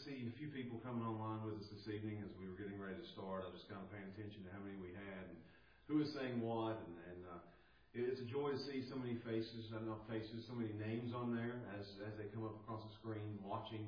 see a few people coming online with us this evening as we were getting ready to start. I was just kind of paying attention to how many we had and who was saying what. And it's a joy to see so many faces, so many names on there as they come up across the screen, watching.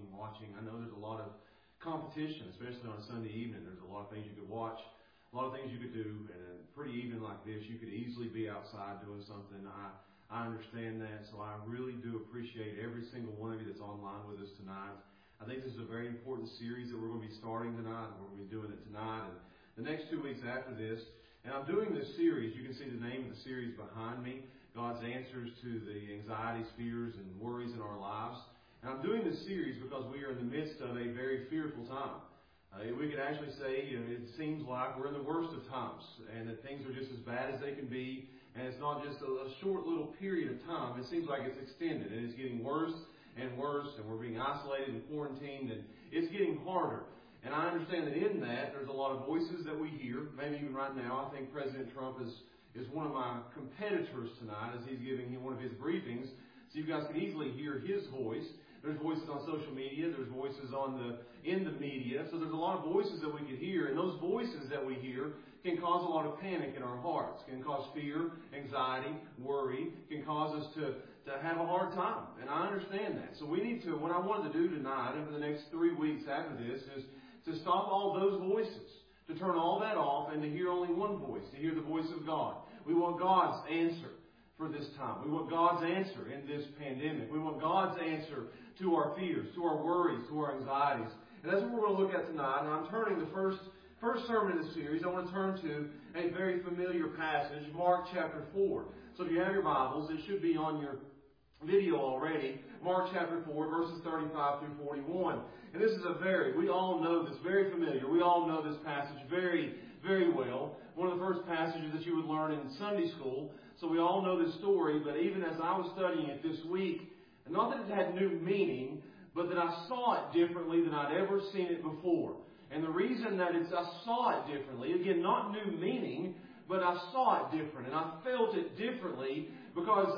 I know there's a lot of competition, especially on a Sunday evening. There's a lot of things you could watch, a lot of things you could do. And a pretty evening like this, you could easily be outside doing something. I understand that, so I really do appreciate every single one of you that's online with us tonight. I think this is a very important series that we're going to be starting tonight, and we're going to be doing it tonight and the next 2 weeks after this. And I'm doing this series. You can see the name of the series behind me, God's Answers to the Anxieties, Fears, and Worries in Our Lives. And I'm doing this series because we are in the midst of a very fearful time. We could actually say it seems like we're in the worst of times, and that things are just as bad as they can be. And it's not just a short little period of time. It seems like it's extended, and it's getting worse and worse, and we're being isolated and quarantined, and it's getting harder. And I understand that in that, there's a lot of voices that we hear. Maybe even right now, I think President Trump is one of my competitors tonight as he's giving one of his briefings. So you guys can easily hear his voice. There's voices on social media. There's voices in the media. So there's a lot of voices that we could hear. And those voices that we hear can cause a lot of panic in our hearts, can cause fear, anxiety, worry, can cause us to have a hard time. And I understand that. So we need to, what I wanted to do tonight and for the next 3 weeks after this is to stop all those voices, to turn all that off and to hear only one voice, to hear the voice of God. We want God's answer for this time. We want God's answer in this pandemic. We want God's answer to our fears, to our worries, to our anxieties. And that's what we're going to look at tonight. And I'm turning the first sermon in the series. I want to turn to a very familiar passage, Mark chapter 4. So if you have your Bibles, it should be on your video already. Mark chapter 4, verses 35 through 41. And this is we all know this, very familiar. We all know this passage very, very well. One of the first passages that you would learn in Sunday school. So we all know this story, but even as I was studying it this week, not that it had new meaning, but that I saw it differently than I'd ever seen it before. And the reason that I saw it differently, again, not new meaning, but I saw it different. And I felt it differently because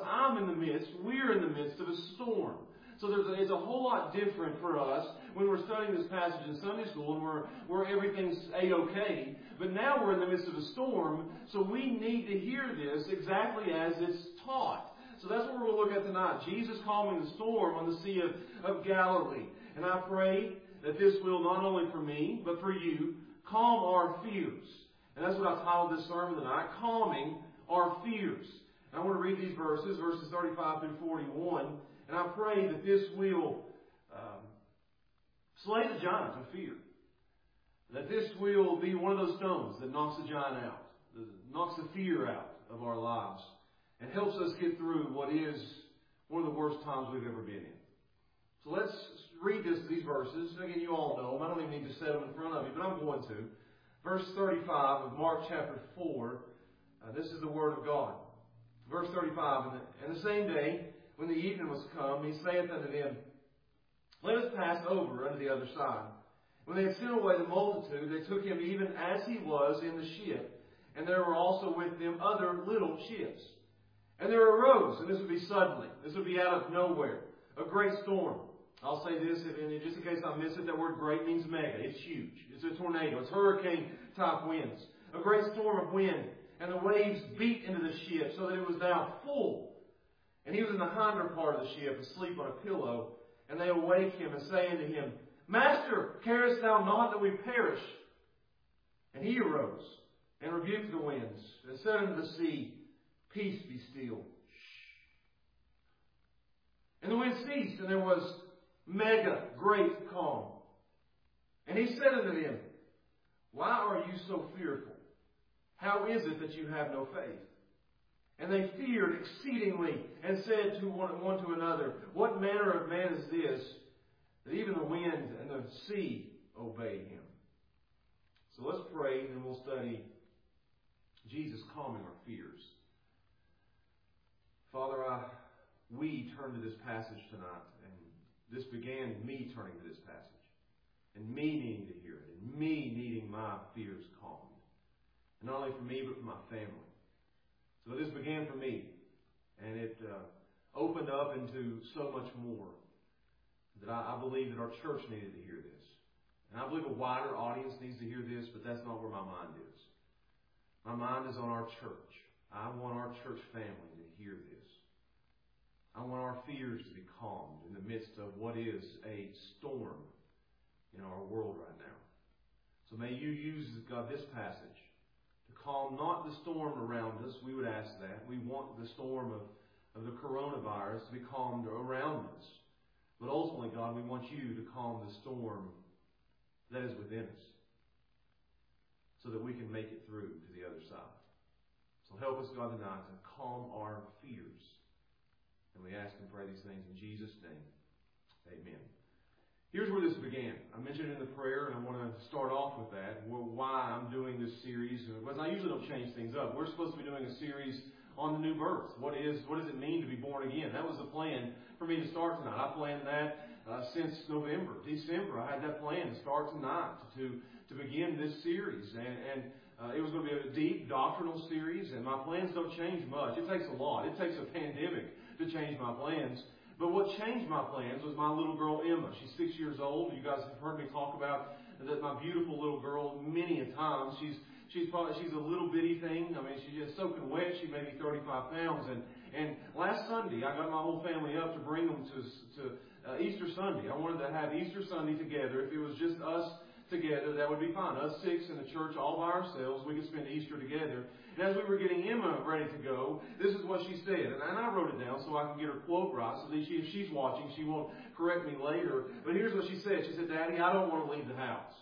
we're in the midst of a storm. So it's a whole lot different for us when we're studying this passage in Sunday school and where everything's A-okay. But now we're in the midst of a storm, so we need to hear this exactly as it's taught. So that's what we're going to look at tonight. Jesus calming the storm on the Sea of Galilee. And I pray that this will, not only for me, but for you, calm our fears. And that's what I titled this sermon tonight, Calming Our Fears. And I want to read these verses 35 through 41. And I pray that this will slay the giant of fear. That this will be one of those stones that knocks the giant out, that knocks the fear out of our lives, and helps us get through what is one of the worst times we've ever been in. So let's read these verses. Again, you all know them. I don't even need to say them in front of you, but I'm going to. Verse 35 of Mark chapter 4. This is the Word of God. Verse 35. And the same day, when the evening was come, he saith unto them, Let us pass over unto the other side. When they had sent away the multitude, they took him even as he was in the ship. And there were also with them other little ships. And there arose, and this would be suddenly, this would be out of nowhere, a great storm. I'll say this, and just in case I miss it, that word great means mega. It's huge. It's a tornado. It's hurricane-type winds. A great storm of wind. And the waves beat into the ship so that it was now full. And he was in the hinder part of the ship, asleep on a pillow. And they awake him and say unto him, Master, carest thou not that we perish? And he arose and rebuked the winds and said unto the sea, Peace, be still. And the wind ceased, and there was mega great calm. And he said unto them, Why are you so fearful? How is it that you have no faith? And they feared exceedingly, and said to one to another, What manner of man is this, that even the wind and the sea obey him? So let's pray, and we'll study Jesus calming our fears. Father, we turn to this passage tonight, and this began me turning to this passage, and me needing to hear it, and me needing my fears calmed. And not only for me, but for my family. So this began for me, and it opened up into so much more that I believe that our church needed to hear this. And I believe a wider audience needs to hear this, but that's not where my mind is. My mind is on our church. I want our church family to hear this. I want our fears to be calmed in the midst of what is a storm in our world right now. So may you use, God, this passage to calm not the storm around us. We would ask that. We want the storm of the coronavirus to be calmed around us. But ultimately, God, we want you to calm the storm that is within us so that we can make it through to the other side. So help us, God, tonight to calm our fears. And we ask and pray these things in Jesus' name. Amen. Here's where this began. I mentioned it in the prayer, and I want to start off with that. Why I'm doing this series. Because I usually don't change things up. We're supposed to be doing a series on the new birth. What does it mean to be born again? That was the plan for me to start tonight. I planned that since December. I had that plan to start tonight to begin this series. And it was going to be a deep doctrinal series, and my plans don't change much. It takes a lot. It takes a pandemic to change my plans. But what changed my plans was my little girl, Emma. She's 6 years old. You guys have heard me talk about that my beautiful little girl many a times. She's a little bitty thing. I mean, she's just soaking wet. She may be 35 pounds. And last Sunday, I got my whole family up to bring them to Easter Sunday. I wanted to have Easter Sunday together. If it was just us together, that would be fine. Us six in the church all by ourselves, we could spend Easter together. And as we were getting Emma ready to go, this is what she said. And I wrote it down so I can get her quote right, so that if she's watching, she won't correct me later. But here's what she said. She said, "Daddy, I don't want to leave the house."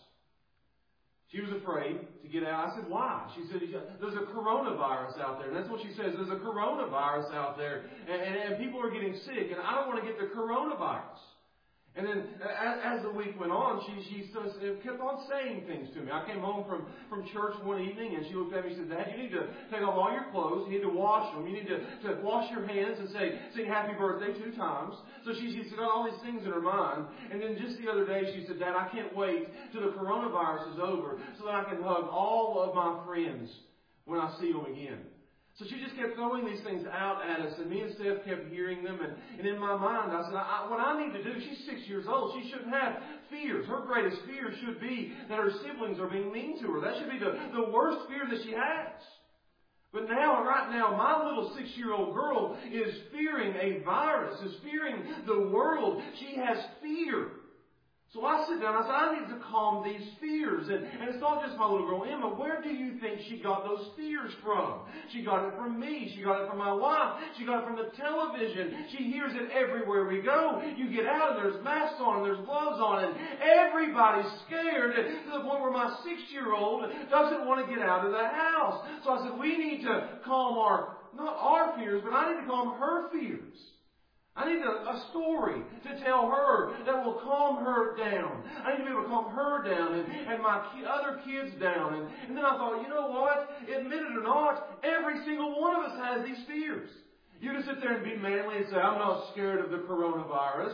She was afraid to get out. I said, "Why?" She said, "There's a coronavirus out there." And that's what she says. There's a coronavirus out there. And people are getting sick. And I don't want to get the coronavirus. And then as the week went on, she kept on saying things to me. I came home from church one evening, and she looked at me and said, "Dad, you need to take off all your clothes. You need to wash them. You need to wash your hands and sing happy birthday 2 times. So she's got all these things in her mind. And then just the other day, she said, "Dad, I can't wait till the coronavirus is over so that I can hug all of my friends when I see them again." So she just kept throwing these things out at us, and me and Steph kept hearing them. And in my mind, I said, what I need to do, she's 6 years old. She shouldn't have fears. Her greatest fear should be that her siblings are being mean to her. That should be the worst fear that she has. But right now, my little 6-year-old girl is fearing a virus, is fearing the world. She has fear. So I sit down and I said, I need to calm these fears. And it's not just my little girl, Emma. Where do you think she got those fears from? She got it from me. She got it from my wife. She got it from the television. She hears it everywhere we go. You get out and there's masks on and there's gloves on and everybody's scared to the point where my 6-year-old doesn't want to get out of the house. So I said, we need to calm not our fears, but I need to calm her fears. I need a story to tell her that will calm her down. I need to be able to calm her down and my other kids down. And then I thought, you know what? Admit it or not, every single one of us has these fears. You can sit there and be manly and say, I'm not scared of the coronavirus.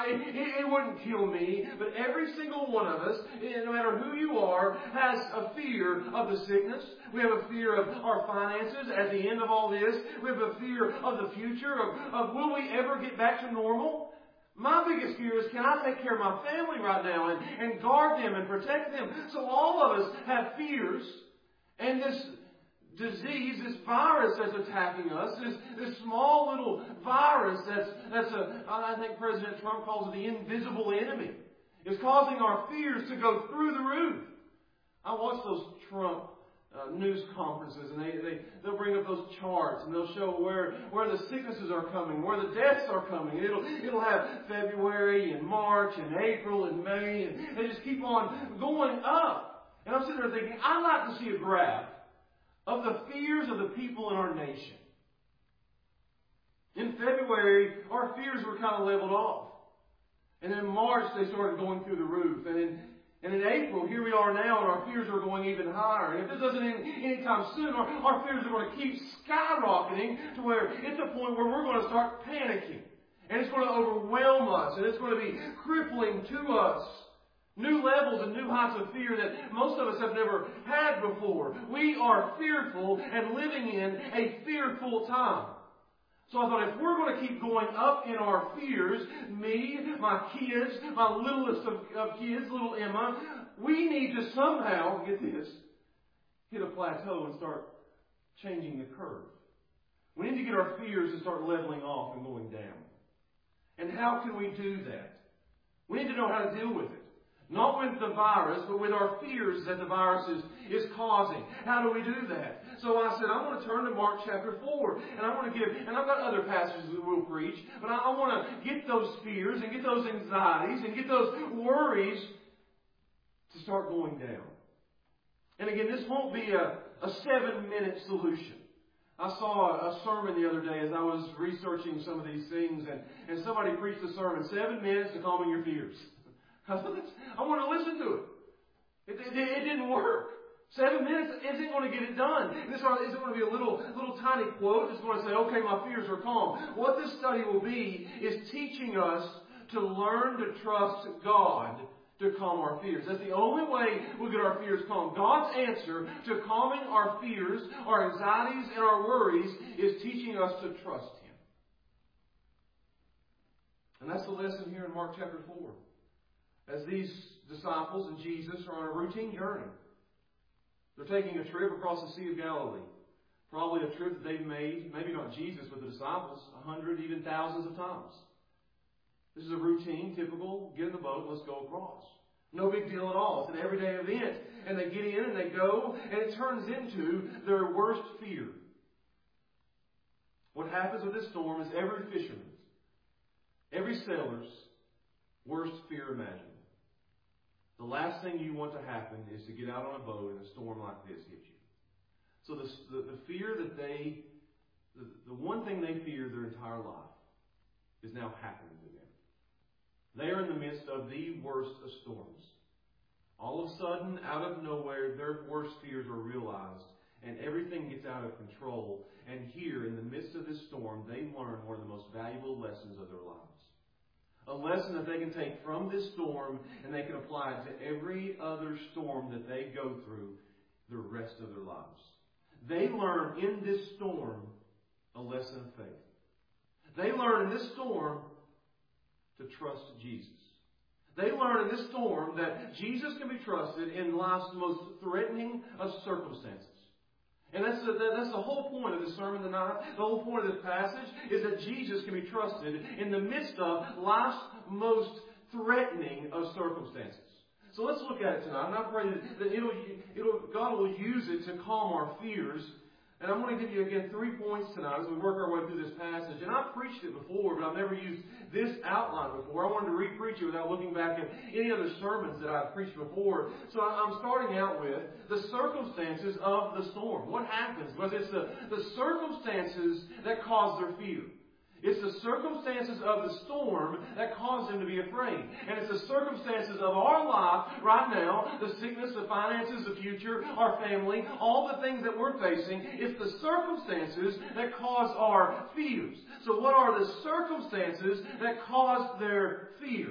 It wouldn't kill me. But every single one of us, no matter who you are, has a fear of the sickness. We have a fear of our finances at the end of all this. We have a fear of the future, of will we ever get back to normal? My biggest fear is, can I take care of my family right now and guard them and protect them? So all of us have fears. And this disease, this virus that's attacking us, this small little virus I think President Trump calls it the invisible enemy, is causing our fears to go through the roof. I watch those Trump news conferences, and they'll bring up those charts, and they'll show where the sicknesses are coming, where the deaths are coming. It'll have February and March and April and May, and they just keep on going up. And I'm sitting there thinking, I'd like to see a graph of the fears of the people in our nation. In February, our fears were kind of leveled off. And in March, they started going through the roof. And in April, here we are now, and our fears are going even higher. And if this doesn't end anytime soon, our fears are going to keep skyrocketing to where it's a point where we're going to start panicking. And it's going to overwhelm us, and it's going to be crippling to us. New levels and new heights of fear that most of us have never had before. We are fearful and living in a fearful time. So I thought, if we're going to keep going up in our fears, me, my kids, my littlest of kids, little Emma, we need to somehow, get this, hit a plateau and start changing the curve. We need to get our fears to start leveling off and going down. And how can we do that? We need to know how to deal with it. Not with the virus, but with our fears that the virus is causing. How do we do that? So I said, I want to turn to Mark chapter 4. And I want to and I've got other passages that we'll preach, but I want to get those fears and get those anxieties and get those worries to start going down. And again, this won't be a 7-minute solution. I saw a sermon the other day as I was researching some of these things, and somebody preached a sermon, 7 minutes to calming your fears. I want to listen to it. It didn't work. 7 minutes isn't going to get it done. This isn't going to be a little tiny quote that's going to say, okay, my fears are calm. What this study will be is teaching us to learn to trust God to calm our fears. That's the only way we'll get our fears calm. God's answer to calming our fears, our anxieties, and our worries is teaching us to trust Him. And that's the lesson here in Mark chapter 4. As these disciples and Jesus are on a routine journey. They're taking a trip across the Sea of Galilee. Probably a trip that they've made, maybe not Jesus, but the disciples, 100, even thousands of times. This is a routine, typical, get in the boat, let's go across. No big deal at all. It's an everyday event. And they get in and they go, and it turns into their worst fear. What happens with this storm is every fisherman's, every sailor's worst fear imaginable. The last thing you want to happen is to get out on a boat and a storm like this hit you. So the fear that the one thing they feared their entire life is now happening to them. They are in the midst of the worst of storms. All of a sudden, out of nowhere, their worst fears are realized and everything gets out of control. And here, in the midst of this storm, they learn one of the most valuable lessons of their lives. A lesson that they can take from this storm and they can apply it to every other storm that they go through the rest of their lives. They learn in this storm a lesson of faith. They learn in this storm to trust Jesus. They learn in this storm that Jesus can be trusted in life's most threatening of circumstances. And that's the whole point of this sermon tonight. The whole point of this passage is that Jesus can be trusted in the midst of life's most threatening of circumstances. So let's look at it tonight. And I pray that God will use it to calm our fears. And I'm going to give you again 3 points tonight as we work our way through this passage. And I've preached it before, but I've never used this outline before. I wanted to re-preach it without looking back at any other sermons that I've preached before. So I'm starting out with the circumstances of the storm. What happens? Well, it's the circumstances that cause their fear. It's the circumstances of the storm that cause them to be afraid. And it's the circumstances of our life right now, the sickness, the finances, the future, our family, all the things that we're facing. It's the circumstances that cause our fears. So what are the circumstances that cause their fear?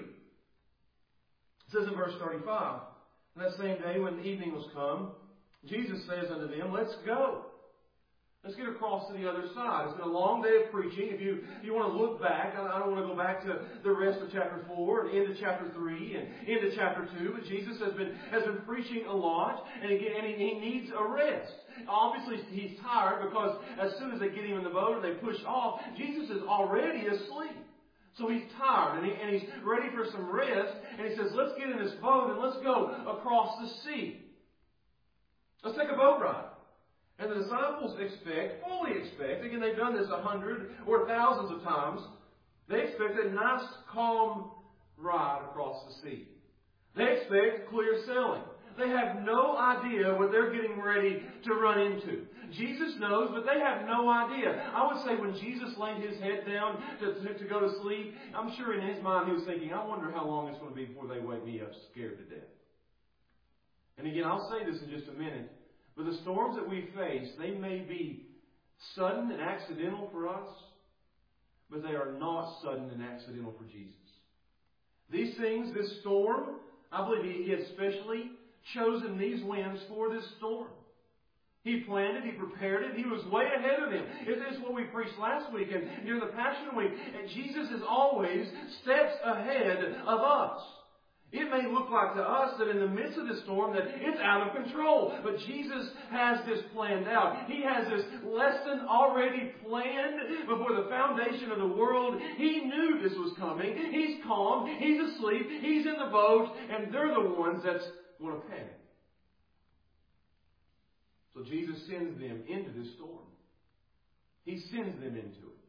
It says in verse 35, "And that same day when the evening was come, Jesus says unto them, Let's go. Let's get across to the other side." It's been a long day of preaching. If you want to look back, I don't want to go back to the rest of chapter 4 and into chapter 3 and into chapter 2, but Jesus has been preaching a lot, and he needs a rest. Obviously, he's tired because as soon as they get him in the boat and they push off, Jesus is already asleep. So he's tired and he's ready for some rest, and he says, let's get in this boat and let's go across the sea. Let's take a boat ride. And the disciples fully expect, again, they've done this 100 or thousands of times, they expect a nice, calm ride across the sea. They expect clear sailing. They have no idea what they're getting ready to run into. Jesus knows, but they have no idea. I would say when Jesus laid his head down to go to sleep, I'm sure in his mind he was thinking, I wonder how long it's going to be before they wake me up scared to death. And again, I'll say this in just a minute. But the storms that we face, they may be sudden and accidental for us, but they are not sudden and accidental for Jesus. These things, this storm, I believe he had specially chosen these winds for this storm. He planned it. He prepared it. He was way ahead of them. This is what we preached last week and during the Passion Week. And Jesus is always steps ahead of us. It may look like to us that in the midst of the storm that it's out of control. But Jesus has this planned out. He has this lesson already planned before the foundation of the world. He knew this was coming. He's calm. He's asleep. He's in the boat. And they're the ones that's going to panic. So Jesus sends them into this storm. He sends them into it.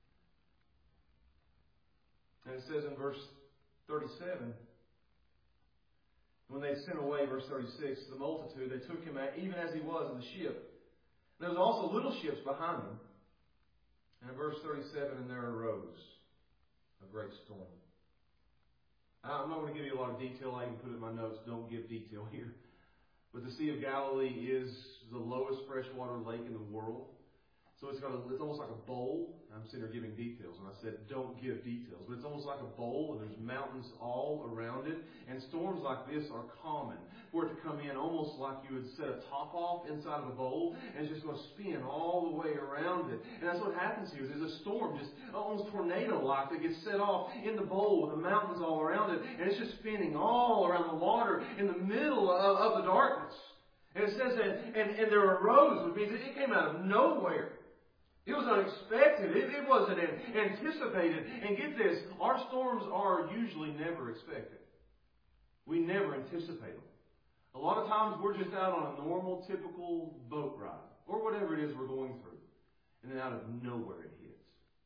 And it says in verse 37, when they sent away, verse 36, the multitude, they took him even as he was in the ship. And there was also little ships behind them. And in verse 37, and there arose a great storm. I'm not going to give you a lot of detail. I can put it in my notes. Don't give detail here. But the Sea of Galilee is the lowest freshwater lake in the world. So it's almost like a bowl. I'm sitting there giving details, and I said, don't give details. But it's almost like a bowl, and there's mountains all around it. And storms like this are common. For it to come in almost like you would set a top off inside of a bowl, and it's just going to spin all the way around it. And that's what happens here. There's a storm, just almost tornado-like, that gets set off in the bowl with the mountains all around it. And it's just spinning all around the water in the middle of the darkness. And it says that, and there arose, which means it came out of nowhere. It was unexpected. It wasn't anticipated. And get this, our storms are usually never expected. We never anticipate them. A lot of times we're just out on a normal, typical boat ride, or whatever it is we're going through. And then out of nowhere it hits.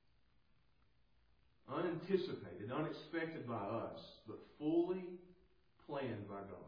Unanticipated, unexpected by us, but fully planned by God.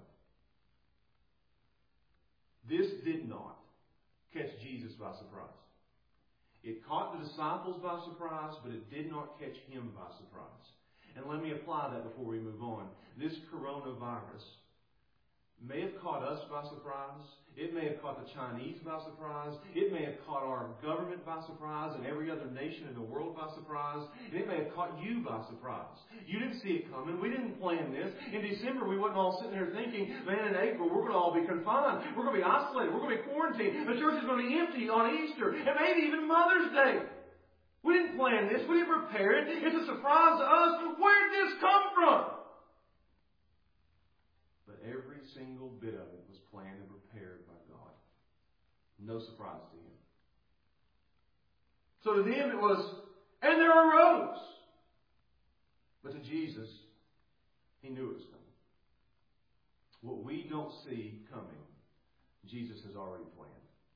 This did not catch Jesus by surprise. It caught the disciples by surprise, but it did not catch him by surprise. And let me apply that before we move on. This coronavirus may have caught us by surprise. It may have caught the Chinese by surprise. It may have caught our government by surprise and every other nation in the world by surprise. And it may have caught you by surprise. You didn't see it coming. We didn't plan this. In December, we wasn't all sitting there thinking, man, in April, we're going to all be confined. We're going to be isolated. We're going to be quarantined. The church is going to be empty on Easter and maybe even Mother's Day. We didn't plan this. We didn't prepare it. It's a surprise to us. Where did this come from? But every single bit of it was planned and prepared by God. No surprise to him. So to them it was, and there arose. But to Jesus, he knew it was coming. What we don't see coming, Jesus has already planned.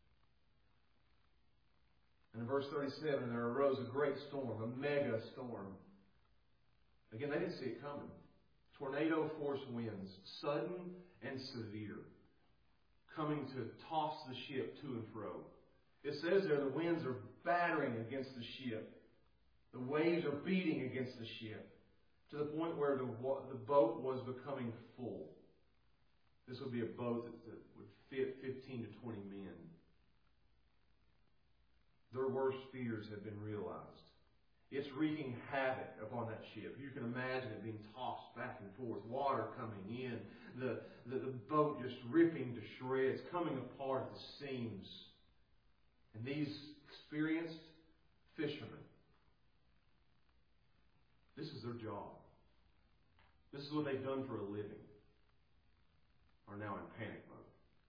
And in verse 37, there arose a great storm, a mega storm. Again, they didn't see it coming. Tornado force winds, sudden and severe, coming to toss the ship to and fro. It says there the winds are battering against the ship. The waves are beating against the ship to the point where the boat was becoming full. This would be a boat that would fit 15 to 20 men. Their worst fears have been realized. It's wreaking havoc upon that ship. You can imagine it being tossed back and forth, water coming in, the boat just ripping to shreds, coming apart at the seams. And these experienced fishermen, this is their job. This is what they've done for a living, are now in panic mode.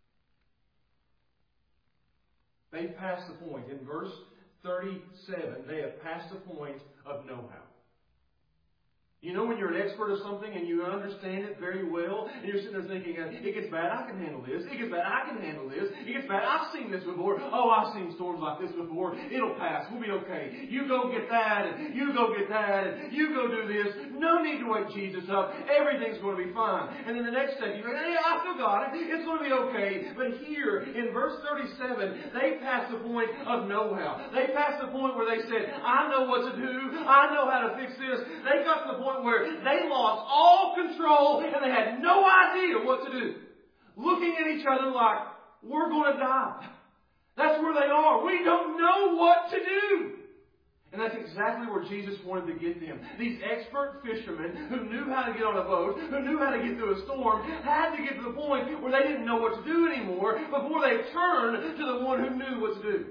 They've passed the point. In verse 37, they have passed the point of know-how. You know when you're an expert of something and you understand it very well, and you're sitting there thinking, it gets bad, I can handle this. It gets bad, I can handle this. It gets bad, I've seen this before. Oh, I've seen storms like this before. It'll pass. We'll be okay. You go get that, and you go get that, and you go do this. No need to wake Jesus up. Everything's going to be fine. And then the next step, you go, hey, I still got it. It's going to be okay. But here, in verse 37, they passed the point of know-how. They passed the point where they said, I know what to do. I know how to fix this. They got to the point where they lost all control and they had no idea what to do. Looking at each other like, we're going to die. That's where they are. We don't know what to do. And that's exactly where Jesus wanted to get them. These expert fishermen who knew how to get on a boat, who knew how to get through a storm, had to get to the point where they didn't know what to do anymore before they turned to the one who knew what to do.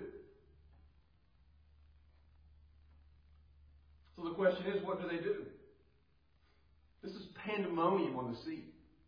So the question is, what do they do? This is pandemonium on the sea.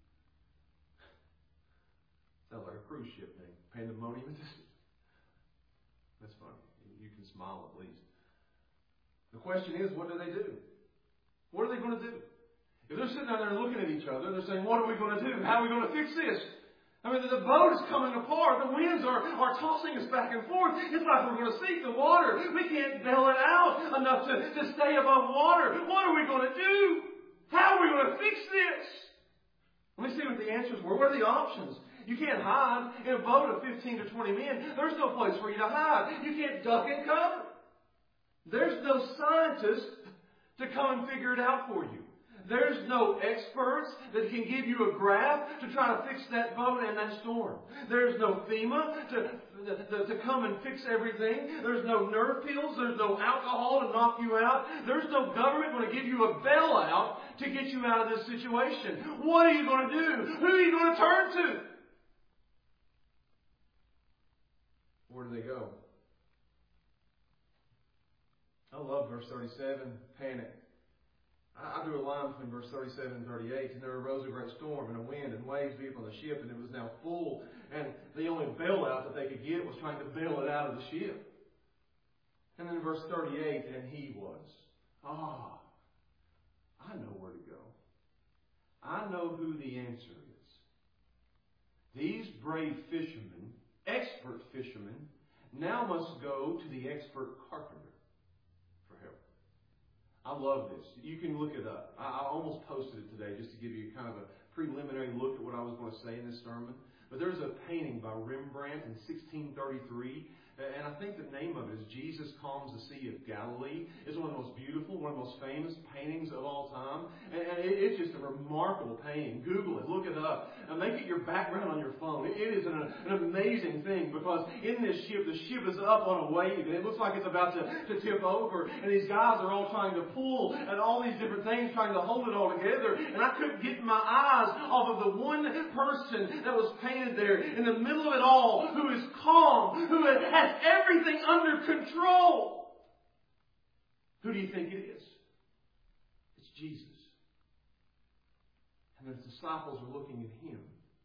Sounds like a cruise ship name. Pandemonium at the sea. That's funny. You can smile at least. The question is, what do they do? What are they going to do? If they're sitting out there looking at each other, they're saying, what are we going to do? How are we going to fix this? I mean, the boat is coming apart. The winds are tossing us back and forth. It's like we're going to sink the water. We can't bail it out enough to stay above water. What are we going to do? How are we going to fix this? Let me see what the answers were. What are the options? You can't hide in a boat of 15 to 20 men. There's no place for you to hide. You can't duck and cover. There's no scientist to come and figure it out for you. There's no experts that can give you a graph to try to fix that boat and that storm. There's no FEMA to come and fix everything. There's no nerve pills. There's no alcohol to knock you out. There's no government going to give you a bailout to get you out of this situation. What are you going to do? Who are you going to turn to? Where do they go? I love verse 37, panic. I drew a line between verse 37 and 38. And there arose a great storm and a wind and waves beat upon the ship, and it was now full. And the only bailout that they could get was trying to bail it out of the ship. And then in verse 38, and he was. I know where to go. I know who the answer is. These brave fishermen, expert fishermen, now must go to the expert carpenter. I love this. You can look it up. I almost posted it today just to give you kind of a preliminary look at what I was going to say in this sermon. But there's a painting by Rembrandt in 1633. And I think the name of it is Jesus Calms the Sea of Galilee. It's one of the most beautiful, one of the most famous paintings of all time. And it's just a remarkable painting. Google it. Look it up. And make it your background on your phone. It is an amazing thing because in this ship, the ship is up on a wave. And it looks like it's about to tip over. And these guys are all trying to pull at all these different things, trying to hold it all together. And I couldn't get my eyes off of the one person that was painted there in the middle of it all, who is calm, who has everything under control. Who do you think it is? It's Jesus. And the disciples are looking at Him.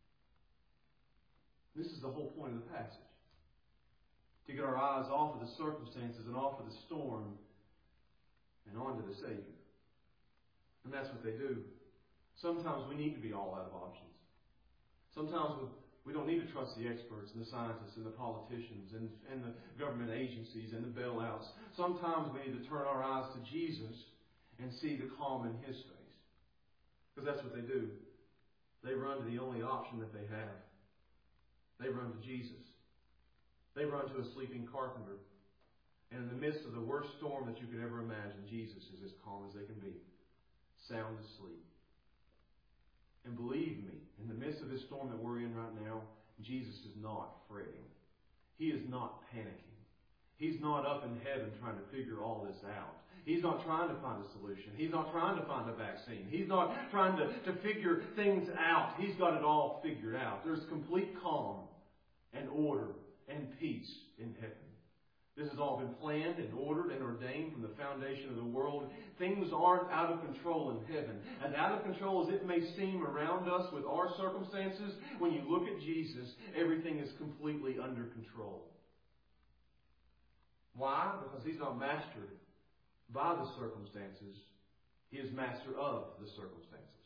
This is the whole point of the passage. To get our eyes off of the circumstances and off of the storm and onto the Savior. And that's what they do. Sometimes we need to be all out of options. Sometimes we don't need to trust the experts and the scientists and the politicians and the government agencies and the bailouts. Sometimes we need to turn our eyes to Jesus and see the calm in His face. Because that's what they do. They run to the only option that they have. They run to Jesus. They run to a sleeping carpenter. And in the midst of the worst storm that you could ever imagine, Jesus is as calm as they can be. Sound asleep. And believe me, in the midst of this storm that we're in right now, Jesus is not fretting. He is not panicking. He's not up in heaven trying to figure all this out. He's not trying to find a solution. He's not trying to find a vaccine. He's not trying to figure things out. He's got it all figured out. There's complete calm and order and peace in heaven. This has all been planned and ordered and ordained from the foundation of the world. Things aren't out of control in heaven. As out of control as it may seem around us with our circumstances, when you look at Jesus, everything is completely under control. Why? Because He's not mastered by the circumstances. He is master of the circumstances.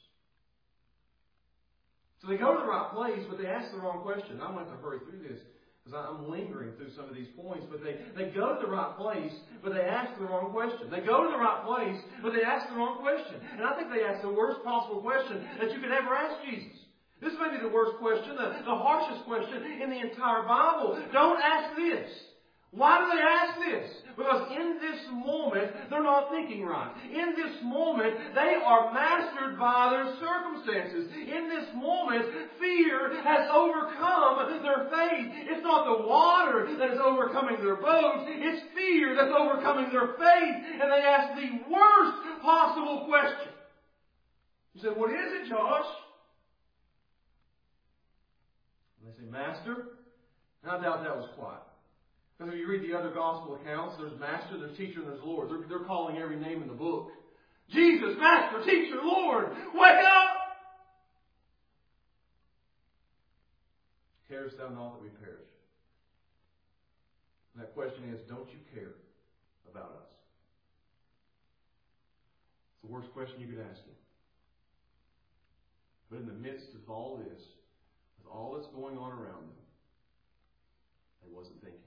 So they go to the right place, but they ask the wrong question. I'm going to have to hurry through this, because I'm lingering through some of these points. But they go to the right place, but they ask the wrong question. They go to the right place, but they ask the wrong question. And I think they ask the worst possible question that you could ever ask Jesus. This may be the worst question, the harshest question in the entire Bible. Don't ask this. Why do they ask this? Because in this moment, they're not thinking right. In this moment, they are mastered by their circumstances. In this moment, fear fear has overcome their faith. It's not the water that is overcoming their boats. It's fear that's overcoming their faith. And they ask the worst possible question. You say, what is it, Josh? And they say, Master. And I doubt that was quiet. Because if you read the other gospel accounts, there's Master, there's Teacher, and there's Lord. They're calling every name in the book. Jesus, Master, Teacher, Lord, wake up! Carest thou not that we perish? And that question is, don't you care about us? It's the worst question you could ask him. But in the midst of all this, with all that's going on around them, they wasn't thinking.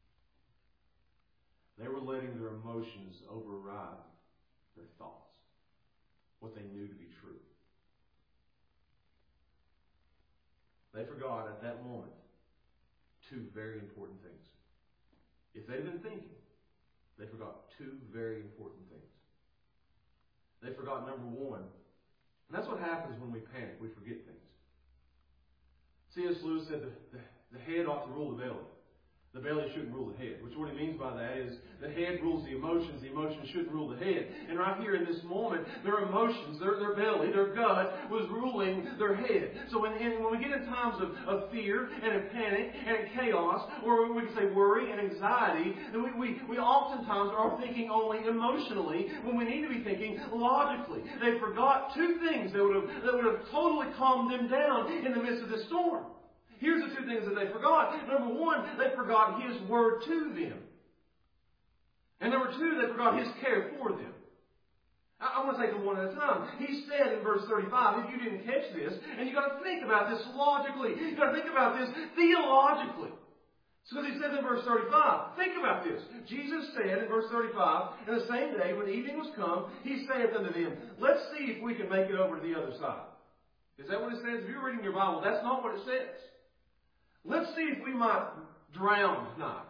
They were letting their emotions override their thoughts, what they knew to be true. They forgot at that moment two very important things. If they'd been thinking, they forgot two very important things. They forgot number one, and that's what happens when we panic. We forget things. C.S. Lewis said the head ought to rule the belly. The belly shouldn't rule the head. Which what he means by that is the head rules the emotions shouldn't rule the head. And right here in this moment, their emotions, their belly, their gut was ruling their head. So when we get in times of fear and in panic and in chaos, or we can say worry and anxiety, then we oftentimes are thinking only emotionally when we need to be thinking logically. They forgot two things that would have totally calmed them down in the midst of this storm. Here's the two things that they forgot. Number one, they forgot His word to them. And number two, they forgot His care for them. I want to take them one at a time. He said in verse 35, if you didn't catch this, and you've got to think about this logically. You've got to think about this theologically. So he says in verse 35, think about this. Jesus said in verse 35, in the same day when evening was come, He saith unto them, let's see if we can make it over to the other side. Is that what it says? If you're reading your Bible, that's not what it says. Let's see if we might drown tonight.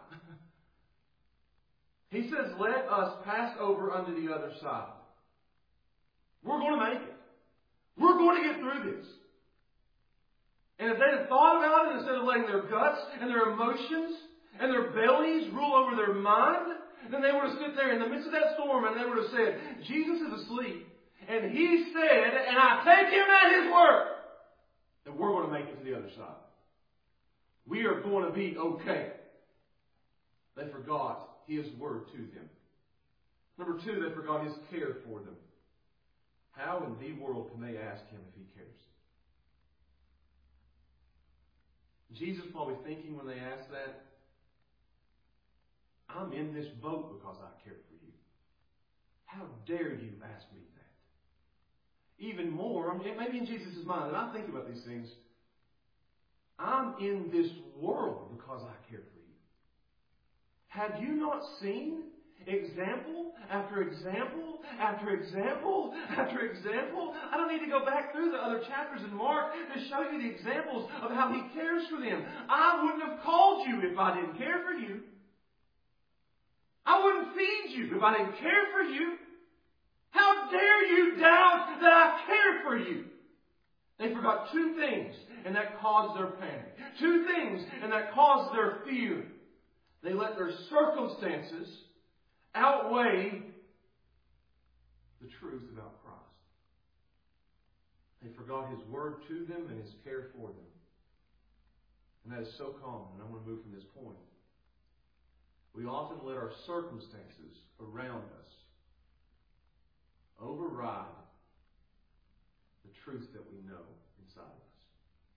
He says, let us pass over unto the other side. We're going to make it. We're going to get through this. And if they had thought about it, instead of letting their guts and their emotions and their bellies rule over their mind, then they would have stood there in the midst of that storm and they would have said, Jesus is asleep. And He said, and I take Him at His word, that we're going to make it to the other side. We are going to be okay. They forgot His word to them. Number two, they forgot His care for them. How in the world can they ask Him if He cares? Jesus probably thinking when they asked that, I'm in this boat because I care for you. How dare you ask me that? Even more, maybe in Jesus' mind, and I think about these things, I'm in this world because I care for you. Have you not seen example after example after example after example? I don't need to go back through the other chapters in Mark to show you the examples of how He cares for them. I wouldn't have called you if I didn't care for you. I wouldn't feed you if I didn't care for you. How dare you doubt that I care for you? They forgot two things, and that caused their panic. Two things, and that caused their fear. They let their circumstances outweigh the truth about Christ. They forgot His word to them and His care for them. And that is so common, and I want to move from this point. We often let our circumstances around us override the truth that we know inside of us.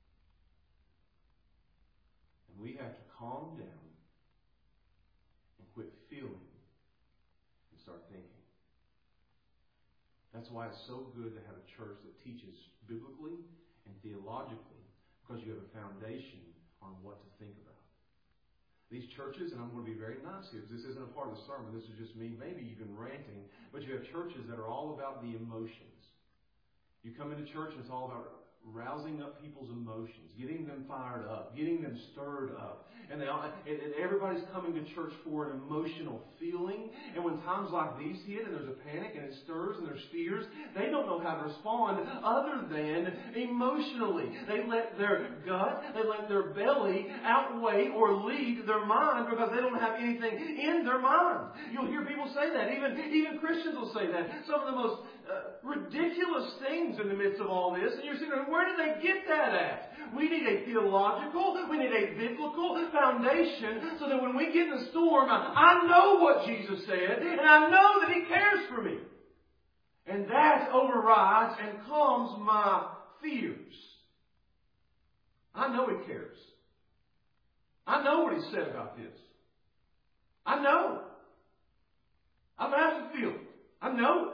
And we have to calm down and quit feeling and start thinking. That's why it's so good to have a church that teaches biblically and theologically, because you have a foundation on what to think about. These churches, and I'm going to be very nice here, because this isn't a part of the sermon, this is just me maybe even ranting, but you have churches that are all about the emotions. You come into church and it's all about rousing up people's emotions, getting them fired up, getting them stirred up. And everybody's coming to church for an emotional feeling. And when times like these hit and there's a panic and it stirs and there's fears, they don't know how to respond other than emotionally. They let their gut, they let their belly outweigh or lead their mind because they don't have anything in their mind. You'll hear people say that. Even Christians will say that. Some of the most ridiculous things in the midst of all this. And you're saying, where did they get that at? We need a theological, we need a biblical foundation so that when we get in the storm, I know what Jesus said and I know that He cares for me. And that overrides and calms my fears. I know He cares. I know what He said about this. I know. I don't have to feel it. I know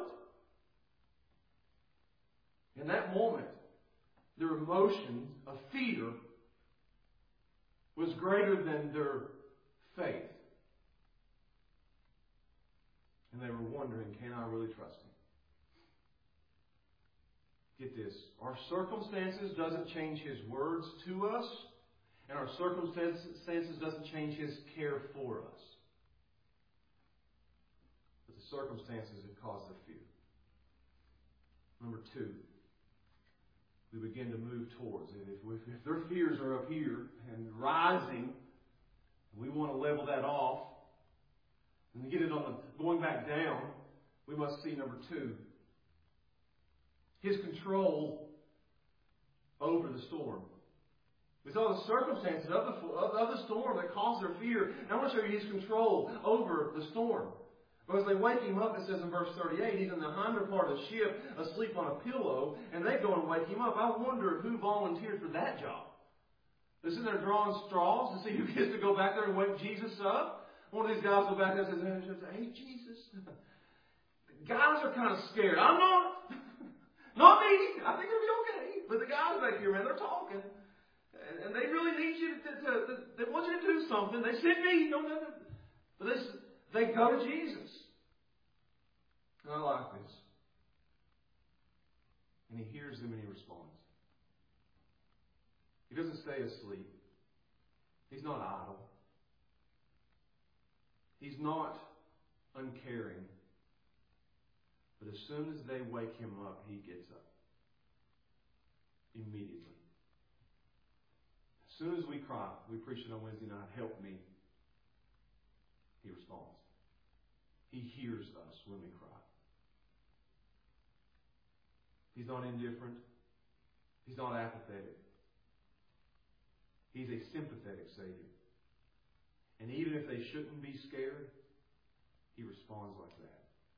it. In that moment, their emotion of fear was greater than their faith. And they were wondering, can I really trust Him? Get this. Our circumstances doesn't change His words to us, and our circumstances doesn't change His care for us. But the circumstances have caused their fear. Number 2. We begin to move towards it. If their fears are up here and rising, we want to level that off and get it on the going back down, we must see number 2. His control over the storm. We saw the circumstances of the storm that caused their fear. And I want to show you His control over the storm. Because they wake Him up, it says in verse 38, He's in the hinder part of the ship, asleep on a pillow, and they go and wake Him up. I wonder who volunteered for that job. They're sitting there drawing straws to see who gets to go back there and wake Jesus up. One of these guys go back there and says, hey, Jesus. The guys are kind of scared. I'm not. Not me. I think it'll be okay. But the guys back here, man, they're talking. And they really need you they want you to do something. They sent me. No. But they go to Jesus. And I like this. And He hears them and He responds. He doesn't stay asleep. He's not idle. He's not uncaring. But as soon as they wake Him up, He gets up. Immediately. As soon as we cry, we preached it on Wednesday night, help me. He responds. He hears us when we cry. He's not indifferent. He's not apathetic. He's a sympathetic Savior. And even if they shouldn't be scared, He responds like that.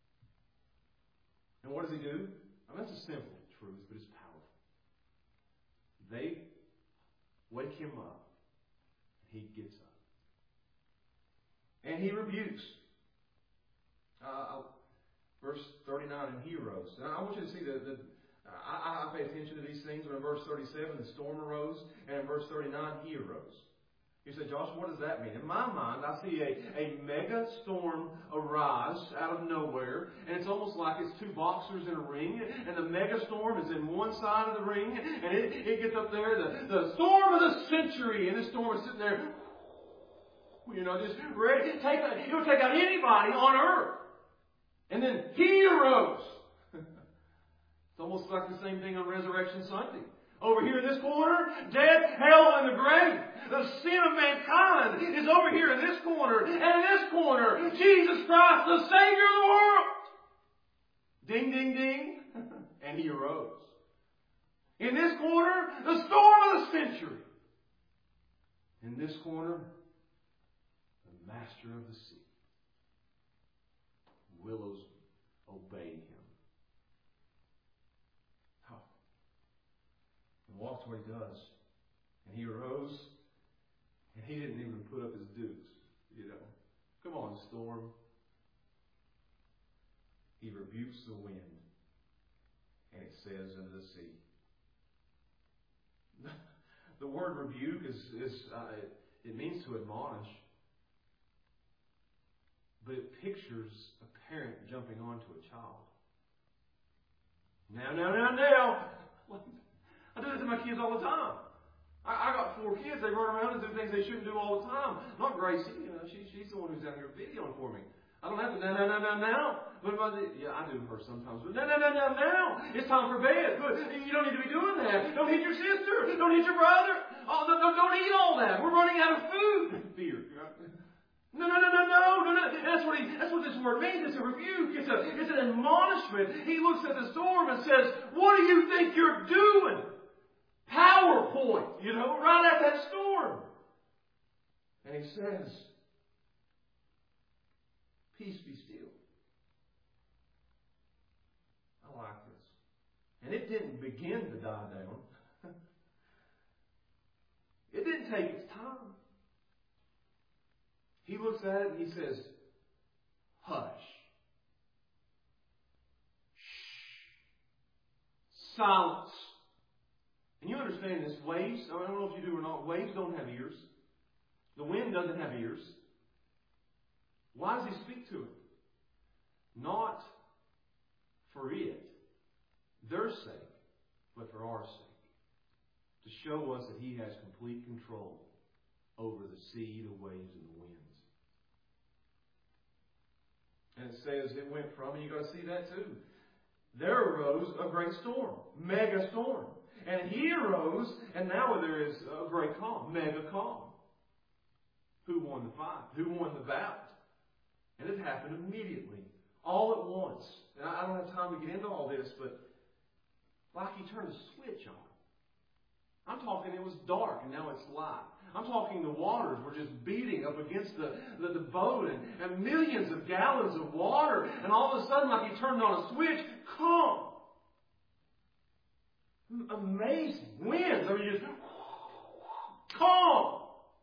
And what does He do? I mean, that's a simple truth, but it's powerful. They wake Him up. He gets up. And He rebukes. Verse 39, and He arose. Now, I want you to see I pay attention to these things. When in verse 37, the storm arose. And in verse 39, He arose. You say, Josh, what does that mean? In my mind, I see a mega storm arise out of nowhere. And it's almost like it's two boxers in a ring. And the mega storm is in one side of the ring. And it gets up there, the storm of the century. And this storm is sitting there, just ready. It would take out anybody on earth. And then He arose. It's almost like the same thing on Resurrection Sunday. Over here in this corner, death, hell, and the grave. The sin of mankind is over here in this corner. And in this corner, Jesus Christ, the Savior of the world. Ding, ding, ding. And He arose. In this corner, the storm of the century. In this corner, the Master of the sea. Willows obey Him. Walks where He does. And He arose, and He didn't even put up His dukes, Come on, storm. He rebukes the wind, and it says unto the sea. The word rebuke it means to admonish, but it pictures a parent jumping onto a child. Now. I do that to my kids all the time. I got 4 kids. They run around and do things they shouldn't do all the time. Not Gracie. She's the one who's out here videoing for me. I don't have to now. But I do her sometimes. But now. It's time for bed. But you don't need to be doing that. Don't hit your sister. Don't hit your brother. Oh, don't eat all that. We're running out of food. Fear. No. That's what this word means. It's a rebuke. It's an admonishment. He looks at the storm and says, what do you think you're doing? PowerPoint, right at that storm. And he says, peace be still. I like this. And it didn't begin to die down. It didn't take its time. He looks at it and he says, hush. Shh. Silence. And you understand this. Waves, I don't know if you do or not, waves don't have ears. The wind doesn't have ears. Why does he speak to it? Not for their sake, but for our sake. To show us that he has complete control over the sea, the waves, and the winds. And it says it went from, and you've got to see that too. There arose a great storm, mega storm. And he arose, and now there is a great calm, mega calm. Who won the fight? Who won the bout? And it happened immediately, all at once. And I don't have time to get into all this, but like he turned a switch on. I'm talking it was dark, and now it's light. I'm talking the waters were just beating up against the boat and millions of gallons of water. And all of a sudden, like he turned on a switch, calm. Amazing. Winds. Just calm.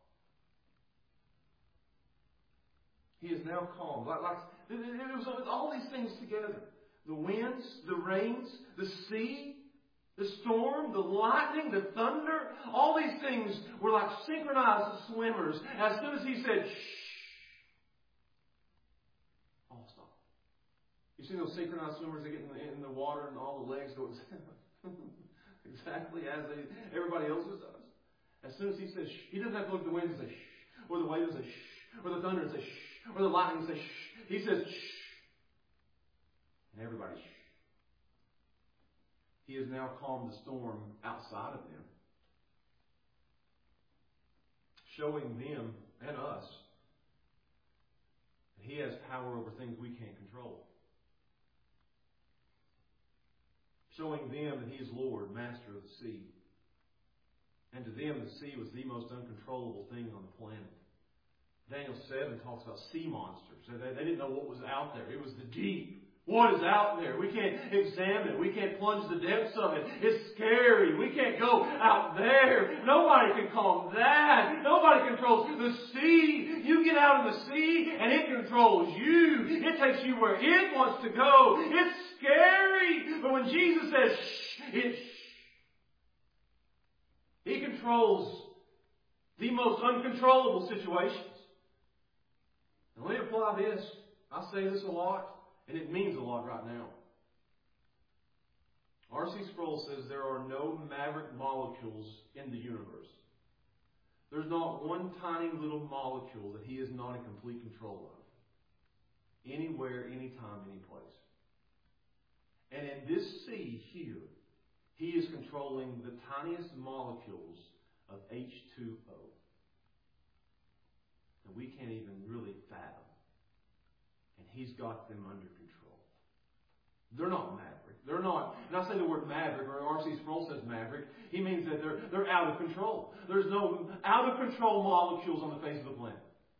He is now calm. It was all these things together. The winds, the rains, the sea, the storm, the lightning, the thunder, all these things were like synchronized swimmers. As soon as he said, shh, all stop. You see those synchronized swimmers that get in the water and all the legs go exactly as everybody else's does. As soon as he says shh, he doesn't have to look at the wind and say shh, or the waves and say shh, or the thunder and say shh, or the lightning and say shh. He says shh. And everybody shh. He has now calmed the storm outside of them, showing them and us that he has power over things we can't control. Showing them that he is Lord, master of the sea. And to them, the sea was the most uncontrollable thing on the planet. Daniel 7 talks about sea monsters. They didn't know what was out there. It was the deep. What is out there? We can't examine it. We can't plunge the depths of it. It's scary. We can't go out there. Nobody can calm that. Nobody controls the sea. You get out in the sea and it controls you. It takes you where it wants to go. It's scary. But when Jesus says shh, it's shh. He controls the most uncontrollable situations. And let me apply this. I say this a lot. And it means a lot right now. R.C. Sproul says there are no maverick molecules in the universe. There's not one tiny little molecule that he is not in complete control of. Anywhere, anytime, any place. And in this sea here, he is controlling the tiniest molecules of H2O. And we can't even really fathom. And he's got them under control. They're not maverick. They're not, and I say the word maverick, or R.C. Sproul says maverick, he means that they're out of control. There's no out of control molecules on the face of the planet.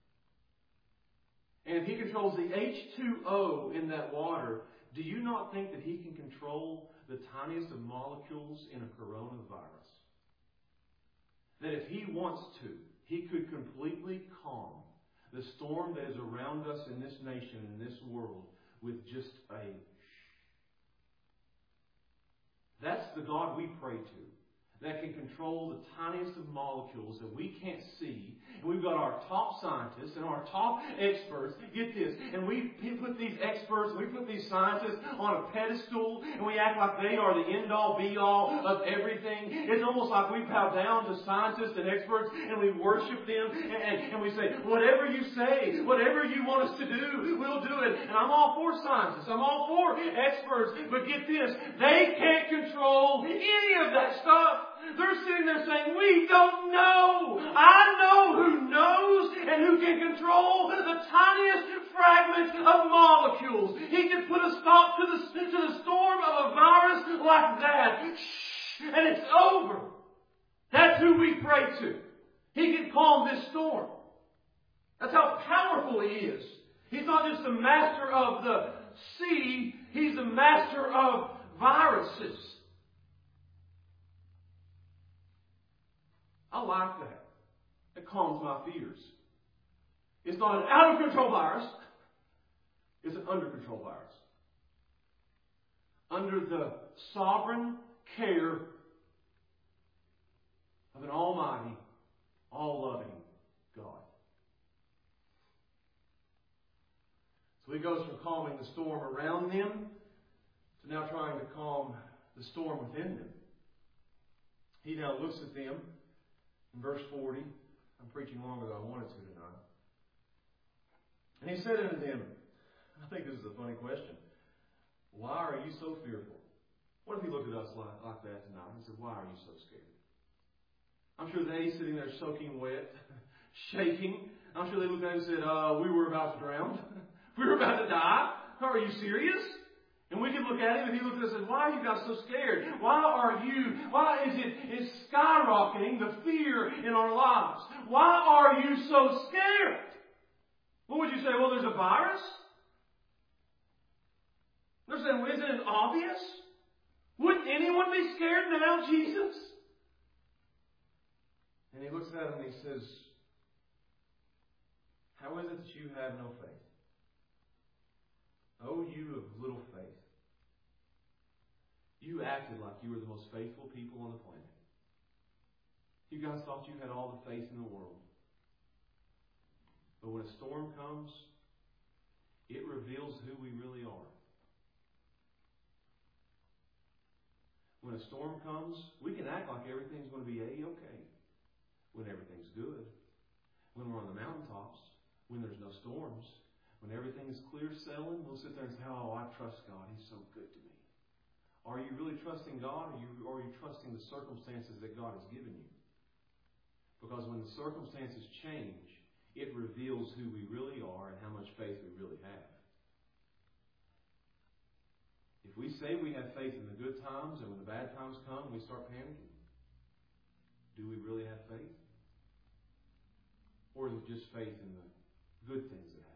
And if he controls the H2O in that water, do you not think that he can control the tiniest of molecules in a coronavirus? That if he wants to, he could completely calm the storm that is around us in this nation and in this world with just a shh. That's the God we pray to. that can control the tiniest of molecules that we can't see. And we've got our top scientists and our top experts. Get this. And we put these experts, we put these scientists on a pedestal, and we act like they are the end-all, be-all of everything. It's almost like we bow down to scientists and experts, and we worship them, and we say, whatever you say, whatever you want us to do, we'll do it. And I'm all for scientists. I'm all for experts. But get this. They can't control any of that stuff. They're sitting there saying, we don't know. I know who knows and who can control the tiniest fragment of molecules. He can put a stop to the storm of a virus like that. Shh, and it's over. That's who we pray to. He can calm this storm. That's how powerful He is. He's not just the master of the sea. He's the master of viruses. I like that. It calms my fears. It's not an out-of-control virus. It's an under-control virus. Under the sovereign care of an almighty, all-loving God. So He goes from calming the storm around them to now trying to calm the storm within them. He now looks at them. In verse 40, I'm preaching longer than I wanted to tonight. And He said unto them, I think this is a funny question, why are you so fearful? What if He looked at us like that tonight and said, why are you so scared? I'm sure they, sitting there soaking wet, shaking, I'm sure they looked at him and said, we were about to drown. We were about to die. Are you serious? And we could look at Him and He looked at us and said, why are you guys so scared? Why is it skyrocketing the fear in our lives? Why are you so scared? What would you say? Well, there's a virus? They're saying, well, isn't it obvious? Wouldn't anyone be scared now, Jesus? And He looks at them and He says, how is it that you have no faith? Oh, you of little faith. You acted like you were the most faithful people on the planet. You guys thought you had all the faith in the world. But when a storm comes, it reveals who we really are. When a storm comes, we can act like everything's going to be A-okay. When everything's good. When we're on the mountaintops. When there's no storms. When everything is clear sailing, we'll sit there and say, oh, I trust God. He's so good to me. Are you really trusting God, or are you trusting the circumstances that God has given you? Because when the circumstances change, it reveals who we really are and how much faith we really have. If we say we have faith in the good times, and when the bad times come, we start panicking, do we really have faith? Or is it just faith in the good things that happen?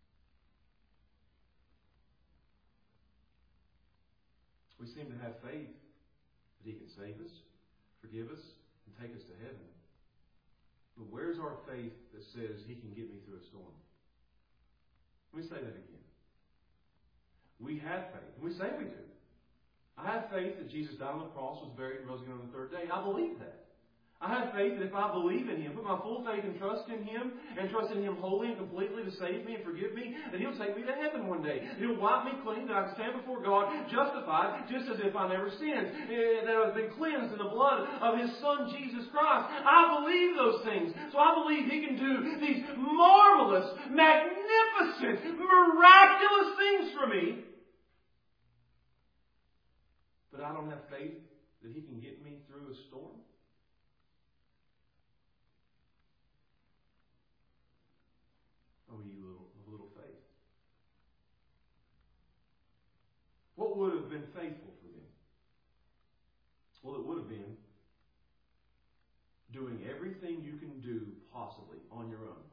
We seem to have faith that He can save us, forgive us, and take us to heaven. But where's our faith that says He can get me through a storm? Let me say that again. We have faith, and we say we do. I have faith that Jesus died on the cross, was buried, and rose again on the third day. I believe that. I have faith that if I believe in Him, put my full faith and trust in Him, and trust in Him wholly and completely to save me and forgive me, that He'll take me to heaven one day. He'll wipe me clean, that I can stand before God justified, just as if I never sinned, that I've been cleansed in the blood of His Son, Jesus Christ. I believe those things. So I believe He can do these marvelous, magnificent, miraculous things for me. But I don't have faith that He can get me through a storm. Oh, you of little faith. What would have been faithful for them? Well, it would have been doing everything you can do possibly on your own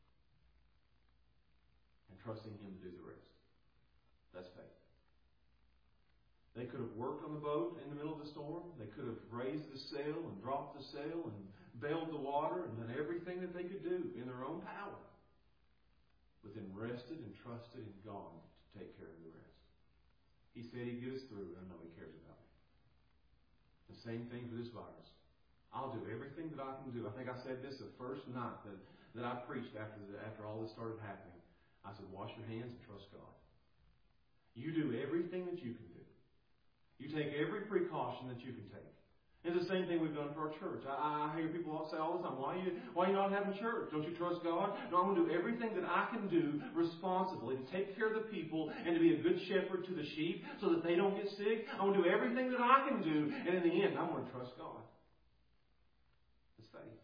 and trusting Him to do the rest. That's faith. They could have worked on the boat in the middle of the storm. They could have raised the sail and dropped the sail and bailed the water and done everything that they could do in their own power. But then rested and trusted in God to take care of the rest. He said He'd get us through, and I know He cares about me. The same thing for this virus. I'll do everything that I can do. I think I said this the first night that I preached after all this started happening. I said, wash your hands and trust God. You do everything that you can do. You take every precaution that you can take. It's the same thing we've done for our church. I hear people say all the time, why are you not having church? Don't you trust God? No, I'm going to do everything that I can do responsibly to take care of the people and to be a good shepherd to the sheep so that they don't get sick. I'm going to do everything that I can do, and in the end, I'm going to trust God. It's faith.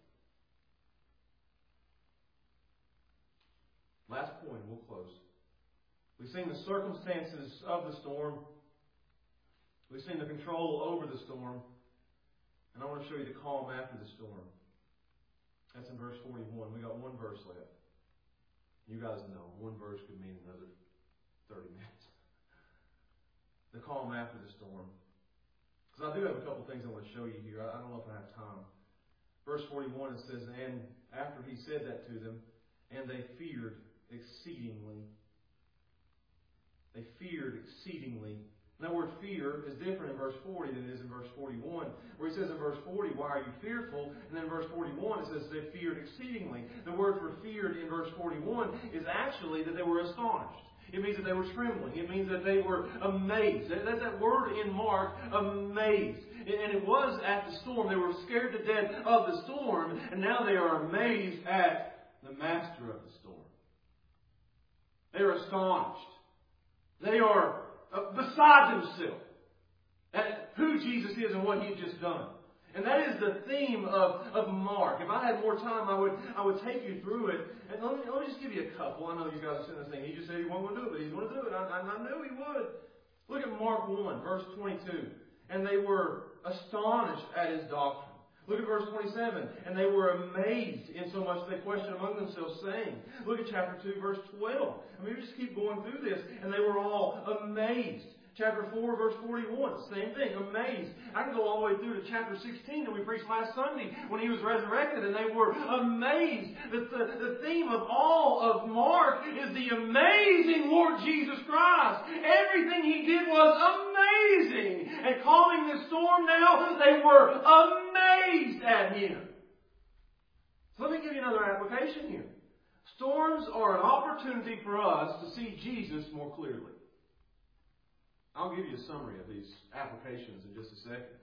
Last point, and we'll close. We've seen the circumstances of the storm. We've seen the control over the storm. And I want to show you the calm after the storm. That's in verse 41. We got one verse left. You guys know, one verse could mean another 30 minutes. The calm after the storm. Because I do have a couple things I want to show you here. I don't know if I have time. Verse 41, it says, and after he said that to them, and they feared exceedingly. They feared exceedingly. Now, the word fear is different in verse 40 than it is in verse 41. Where he says in verse 40, why are you fearful? And then in verse 41 it says they feared exceedingly. The word for feared in verse 41 is actually that they were astonished. It means that they were trembling. It means that they were amazed. That's that word in Mark, amazed. And it was at the storm. They were scared to death of the storm. And now they are amazed at the master of the storm. They are astonished. They are beside themselves at who Jesus is and what He had just done. And that is the theme of Mark. If I had more time, I would take you through it. And let me just give you a couple. I know you guys are sitting there saying, he just said he wasn't going to do it, but he's going to do it. I knew he would. Look at Mark 1, verse 22. And they were astonished at His doctrine. Look at verse 27. And they were amazed, insomuch that they questioned among themselves, saying. Look at chapter 2, verse 12. I mean, we just keep going through this. And they were all amazed. Chapter 4, verse 41. Same thing, amazed. I can go all the way through to chapter 16 that we preached last Sunday when He was resurrected. And they were amazed. The theme of all of Mark is the amazing Lord Jesus Christ. Everything He did was amazing. And calming the storm now, they were amazed at Him. So let me give you another application here. Storms are an opportunity for us to see Jesus more clearly. I'll give you a summary of these applications in just a second.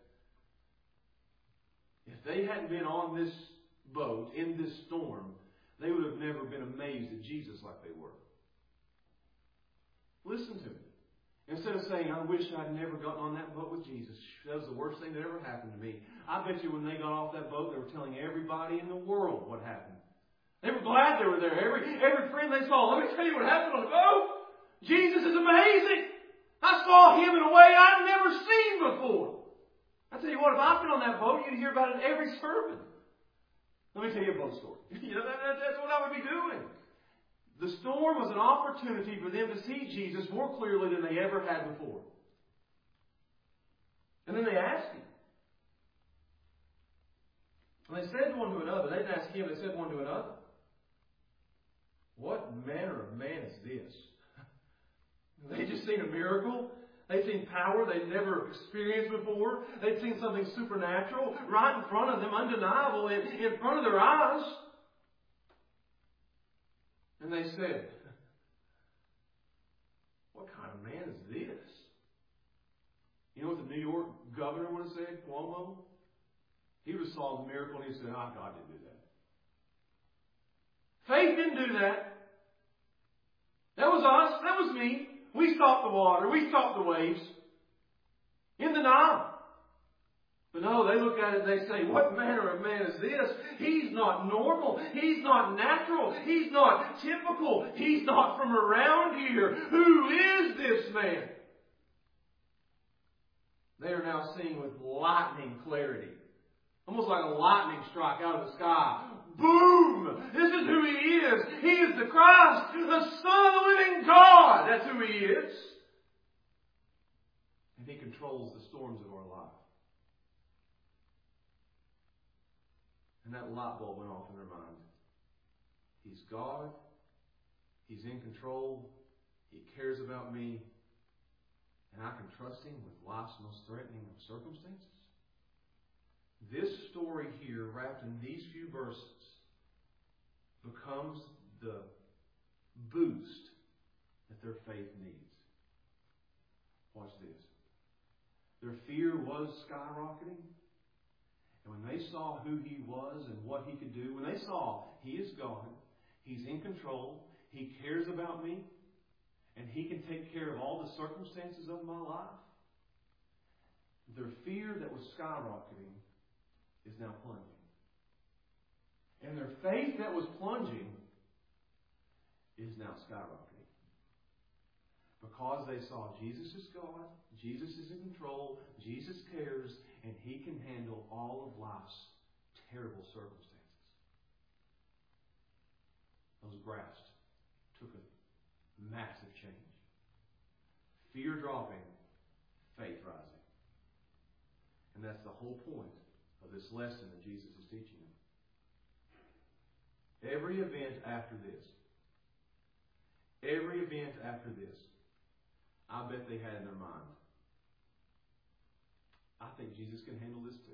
If they hadn't been on this boat, in this storm, they would have never been amazed at Jesus like they were. Listen to me. Instead of saying, I wish I'd never gotten on that boat with Jesus. That was the worst thing that ever happened to me. I bet you when they got off that boat, they were telling everybody in the world what happened. They were glad they were there. Every friend they saw, let me tell you what happened on the boat. Jesus is amazing. I saw Him in a way I'd never seen before. I tell you what, if I've been on that boat, you'd hear about it in every sermon. Let me tell you a boat story. That's what I would be doing. The storm was an opportunity for them to see Jesus more clearly than they ever had before. And then they asked Him. And they said one to another. They didn't ask Him, they said one to another. What manner of man is this? They'd just seen a miracle. They'd seen power they'd never experienced before. They'd seen something supernatural right in front of them, undeniable, in front of their eyes. And they said, what kind of man is this? You know what the New York governor would have said, Cuomo? He would have saw the miracle and he said, God didn't do that. Faith didn't do that. That was us. That was me. We stopped the water. We stopped the waves. In the Nile. But no, they look at it and they say, what manner of man is this? He's not normal. He's not natural. He's not typical. He's not from around here. Who is this man? They are now seeing with lightning clarity. Almost like a lightning strike out of the sky. Boom! This is who He is. He is the Christ, the Son of the living God. That's who He is. And He controls the storms of our life. And that light bulb went off in their mind. He's God. He's in control. He cares about me. And I can trust Him with life's most threatening of circumstances. This story here, wrapped in these few verses, becomes the boost that their faith needs. Watch this. Their fear was skyrocketing. And when they saw who He was and what He could do, when they saw He is God, He's in control, He cares about me, and He can take care of all the circumstances of my life, their fear that was skyrocketing is now plunging. And their faith that was plunging is now skyrocketing. Because they saw Jesus is God, Jesus is in control, Jesus cares, and He can handle all of life's terrible circumstances. Those graphs took a massive change. Fear dropping, faith rising. And that's the whole point of this lesson that Jesus is teaching them. Every event after this, I bet they had in their mind, I think Jesus can handle this too.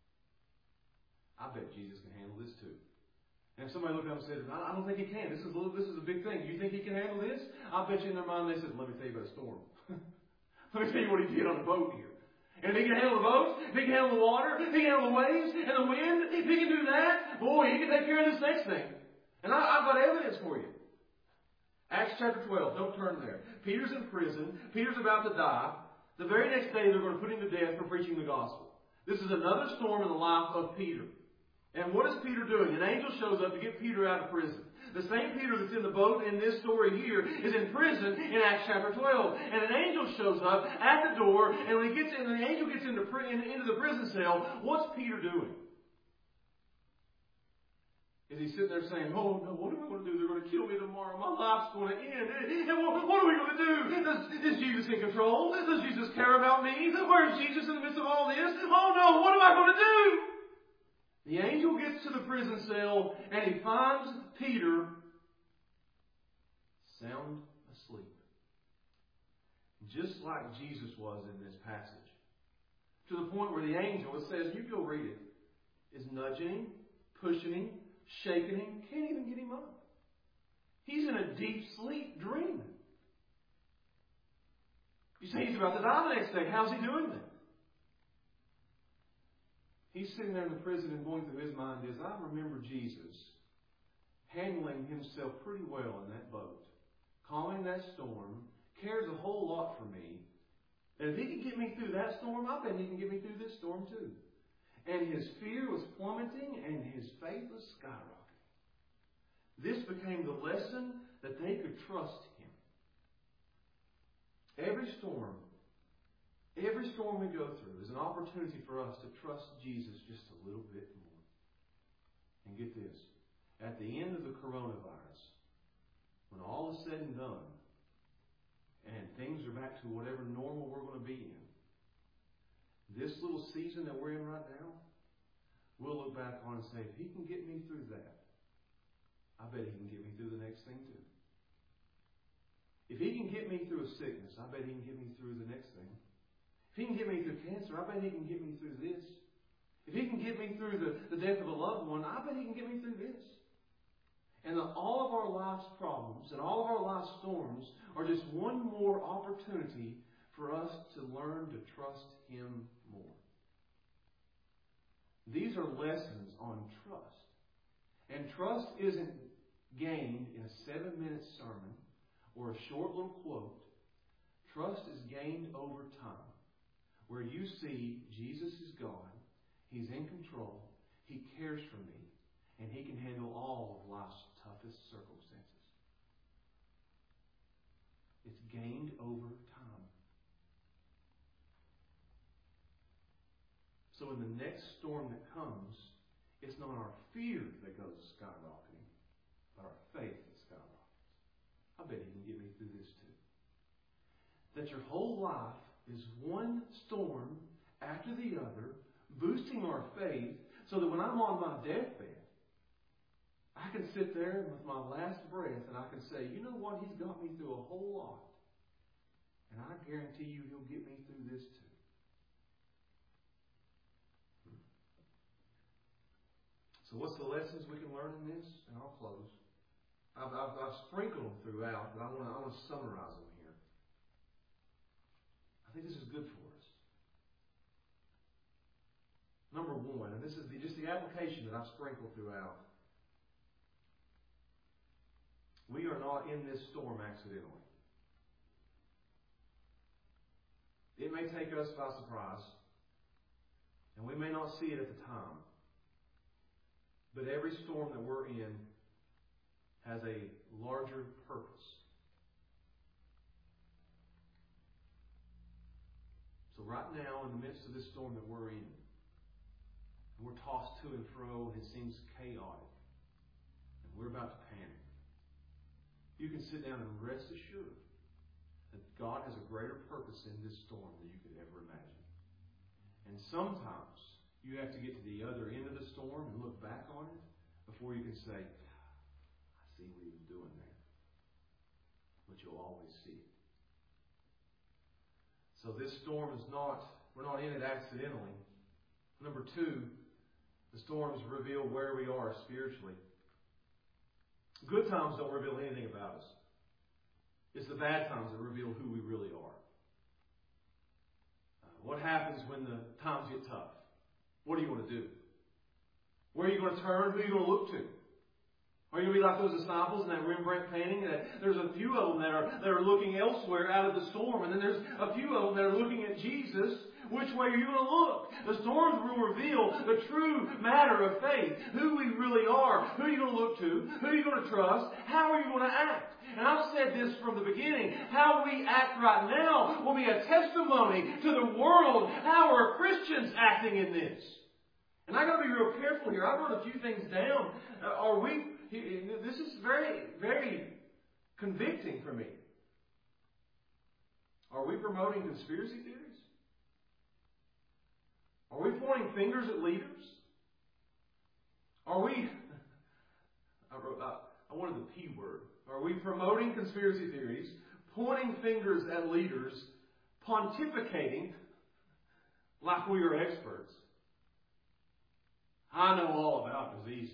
I bet Jesus can handle this too. And if somebody looked up and said, I don't think He can. This is a big thing. You think He can handle this? I bet you in their mind they said, let me tell you about a storm. Let me tell you what He did on the boat here. And if He can handle the boat, if He can handle the water, if He can handle the waves and the wind, if He can do that, boy, He can take care of this next thing. And I've got evidence for you. Acts chapter 12. Don't turn there. Peter's in prison. Peter's about to die. The very next day they're going to put him to death for preaching the gospel. This is another storm in the life of Peter. And what is Peter doing? An angel shows up to get Peter out of prison. The same Peter that's in the boat in this story here is in prison in Acts chapter 12. And an angel shows up at the door, and when the angel gets into the prison cell, what's Peter doing? Is he sitting there saying, oh no, what am I going to do? They're going to kill me tomorrow. My life's going to end. And what are we going to do? Is Jesus in control? Does Jesus care about me? Where is Jesus in the midst of all this? Oh no, what am I going to do? The angel gets to the prison cell and he finds Peter sound asleep. Just like Jesus was in this passage. To the point where the angel, it says, you go read it, is nudging him, pushing him, shaking him, can't even get him up. He's in a deep sleep, dreaming. You say he's about to die the next day. How's he doing that? He's sitting there in the prison and going through his mind is, I remember Jesus handling himself pretty well in that boat, calming that storm, cares a whole lot for me. And if He can get me through that storm, I bet He can get me through this storm too. And his fear was plummeting and his faith was skyrocketing. This became the lesson that they could trust Him. Every storm we go through is an opportunity for us to trust Jesus just a little bit more. And get this, at the end of the coronavirus, when all is said and done, and things are back to whatever normal we're going to be in, this little season that we're in right now, we'll look back on and say, if He can get me through that, I bet He can get me through the next thing too. If He can get me through a sickness, I bet He can get me through the next thing. If He can get me through cancer, I bet He can get me through this. If He can get me through the death of a loved one, I bet He can get me through this. And all of our life's problems and all of our life's storms are just one more opportunity for us to learn to trust Him more. These are lessons on trust. And trust isn't gained in a 7-minute sermon or a short little quote. Trust is gained over time, where you see Jesus is God, He's in control, He cares for me, and He can handle all of life's toughest circumstances. It's gained over time. So in the next storm that comes, it's not our fear that goes skyrocketing, but our faith that skyrockets. I bet He can get me through this too. That your whole life is one storm after the other, boosting our faith, so that when I'm on my deathbed, I can sit there with my last breath and I can say, you know what? He's got me through a whole lot. And I guarantee you He'll get me through this too. So what's the lessons we can learn in this? And I'll close. I've sprinkled them throughout, but I want to summarize them here. I think this is good for us. Number one, and this is just the application that I've sprinkled throughout. We are not in this storm accidentally. It may take us by surprise, and we may not see it at the time. But every storm that we're in has a larger purpose. So right now, in the midst of this storm that we're in, and we're tossed to and fro, and it seems chaotic, and we're about to panic, you can sit down and rest assured that God has a greater purpose in this storm than you could ever imagine. And sometimes you have to get to the other end of the storm and look back on it before you can say, I see what he was doing there. But you'll always see it. So this storm is we're not in it accidentally. Number two, the storms reveal where we are spiritually. Good times don't reveal anything about us. It's the bad times that reveal who we really are. What happens when the times get tough? What are you going to do? Where are you going to turn? Who are you going to look to? Are you going to be like those disciples in that Rembrandt painting? There's a few of them that are looking elsewhere out of the storm, and then there's a few of them that are looking at Jesus. Which way are you going to look? The storms will reveal the true matter of faith. Who we really are. Who are you going to look to? Who are you going to trust? How are you going to act? And I've said this from the beginning. How we act right now will be a testimony to the world. How are Christians acting in this? And I've got to be real careful here. I wrote a few things down. This is very, very convicting for me. Are we promoting conspiracy theories? Are we pointing fingers at leaders? Are we... I wanted the P word. Are we promoting conspiracy theories, pointing fingers at leaders, pontificating like we are experts? I know all about disease.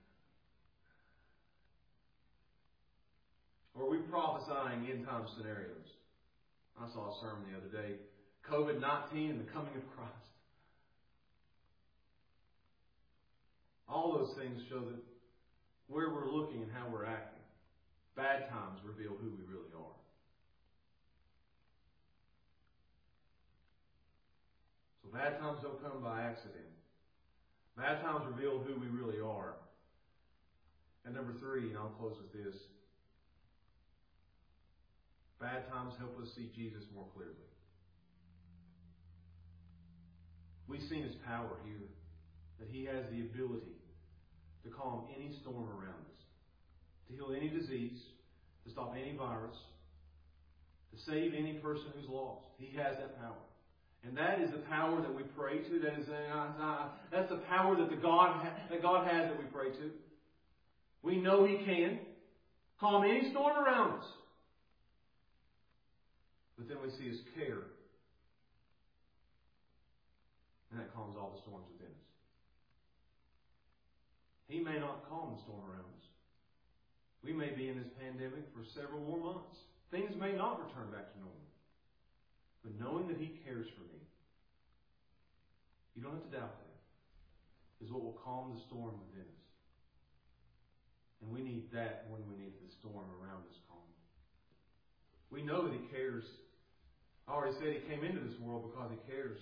Or are we prophesying end-time scenarios? I saw a sermon the other day. COVID-19 and the coming of Christ. All those things show that where we're looking and how we're acting. Bad times reveal who we really are. So bad times don't come by accident. Bad times reveal who we really are. And number three, and I'll close with this. Bad times help us see Jesus more clearly. We've seen His power here. That He has the ability to calm any storm around us. To heal any disease. To stop any virus. To save any person who's lost. He has that power. And that is the power that we pray to. That's the power that God has that we pray to. We know He can calm any storm around us. But then we see His care. And that calms all the storms within us. He may not calm the storm around us. We may be in this pandemic for several more months. Things may not return back to normal. But knowing that He cares for me, you don't have to doubt that, is what will calm the storm within us. And we need that when we need the storm around us calmed. We know that He cares. I already said He came into this world because He cares.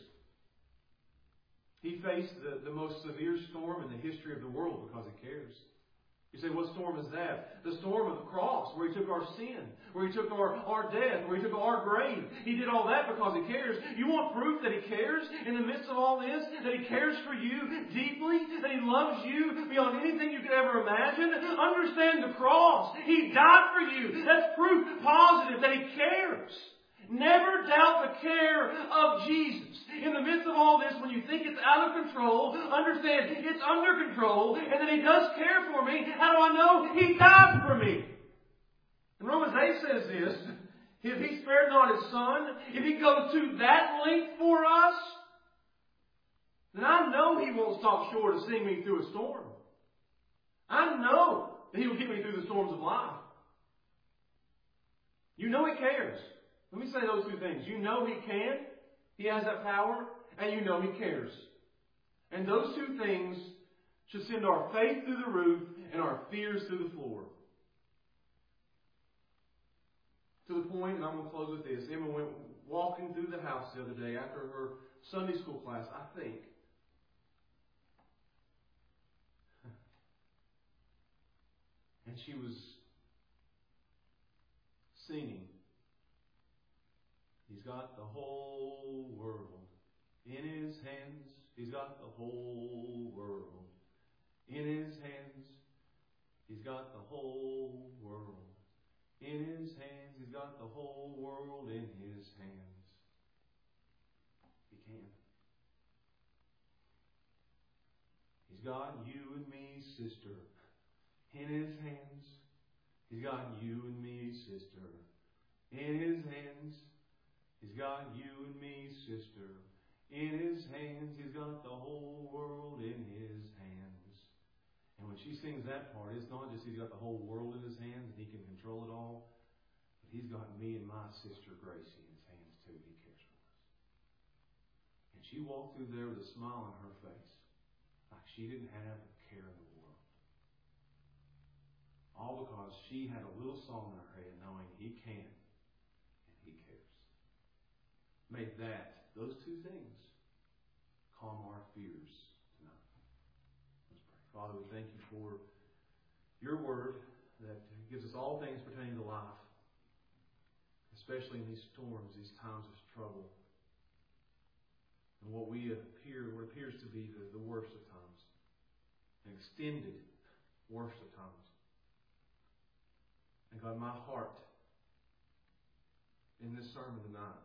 He faced the most severe storm in the history of the world because He cares. You say, what storm is that? The storm of the cross, where He took our sin, where He took our death, where He took our grave. He did all that because He cares. You want proof that He cares in the midst of all this? That He cares for you deeply? That He loves you beyond anything you could ever imagine? Understand the cross. He died for you. That's proof positive that He cares. Never doubt the care of Jesus. In the midst of all this, when you think it's out of control, understand it's under control, and that He does care for me. How do I know? He died for me. And Romans 8 says this, if He spared not His Son, if He goes to that length for us, then I know He won't stop short of seeing me through a storm. that He will get me through the storms of life. You know He cares. Let me say those two things. You know He can. He has that power. And you know He cares. And those two things should send our faith through the roof and our fears through the floor. To the point, and I'm going to close with this. Emma went walking through the house the other day after her Sunday school class, I think. And she was singing. He's got the whole world in His hands. He's got the whole world in His hands. He's got the whole world in His hands. He's got the whole world in His hands. He can. He's got you and me, sister, in His hands. He's got you and me, sister, in His hands. He's got you and me, sister, in His hands. He's got the whole world in His hands. And when she sings that part, it's not just He's got the whole world in His hands and He can control it all. But He's got me and my sister Gracie in His hands too. He cares for us. And she walked through there with a smile on her face, like she didn't have a care in the world. All because she had a little song in her head knowing He can and He cares. May those two things, calm our fears tonight. Let's pray. Father, we thank You for Your Word that gives us all things pertaining to life, especially in these storms, these times of trouble, and what appears to be the worst of times, an extended worst of times. And God, my heart in this sermon tonight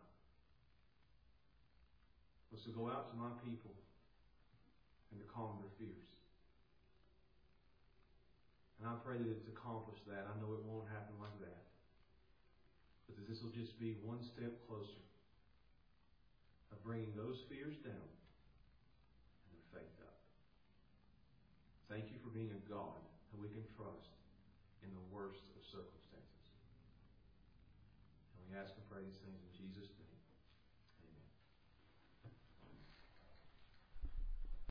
was to go out to my people and to calm their fears. And I pray that it's accomplished that. I know it won't happen like that. But that this will just be one step closer of bringing those fears down and their faith up. Thank You for being a God that we can trust in the worst of circumstances. And we ask and pray these things in Jesus' name.